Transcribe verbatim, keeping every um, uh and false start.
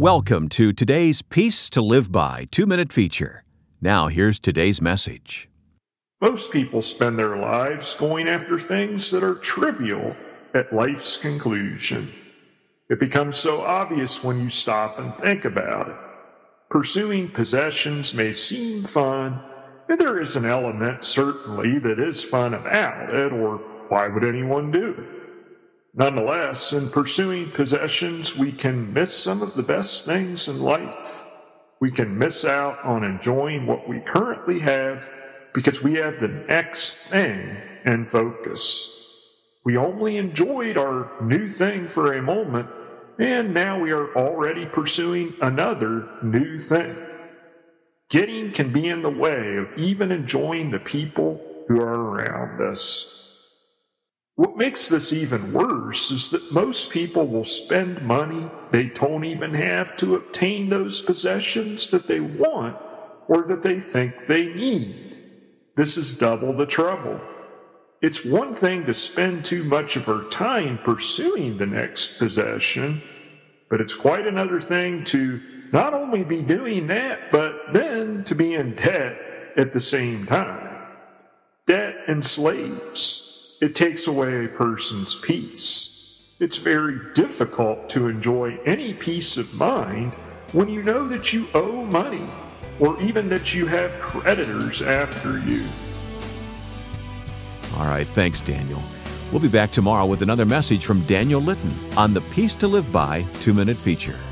Welcome to today's Peace to Live By two-minute feature. Now here's today's message. Most people spend their lives going after things that are trivial at life's conclusion. It becomes so obvious when you stop and think about it. Pursuing possessions may seem fun, and there is an element certainly that is fun about it, or why would anyone do it? Nonetheless, in pursuing possessions, we can miss some of the best things in life. We can miss out on enjoying what we currently have because we have the next thing in focus. We only enjoyed our new thing for a moment, and now we are already pursuing another new thing. Getting can be in the way of even enjoying the people who are around us. What makes this even worse is that most people will spend money they don't even have to obtain those possessions that they want or that they think they need. This is double the trouble. It's one thing to spend too much of our time pursuing the next possession, but it's quite another thing to not only be doing that, but then to be in debt at the same time. Debt enslaves. It takes away a person's peace. It's very difficult to enjoy any peace of mind when you know that you owe money, or even that you have creditors after you. All right, thanks, Daniel. We'll be back tomorrow with another message from Daniel Litton on the Peace to Live By two-minute feature.